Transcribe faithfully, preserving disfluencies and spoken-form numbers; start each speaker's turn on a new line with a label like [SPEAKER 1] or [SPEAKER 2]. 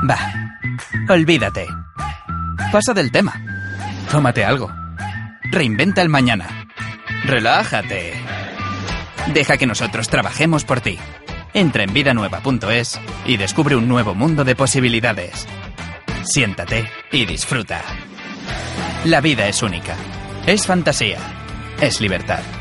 [SPEAKER 1] Va, olvídate. Pasa del tema. Tómate algo. Reinventa el mañana. Relájate. Deja que nosotros trabajemos por ti. Entra en vida nueva punto es y descubre un nuevo mundo de posibilidades. Siéntate y disfruta. La vida es única. Es fantasía. Es libertad.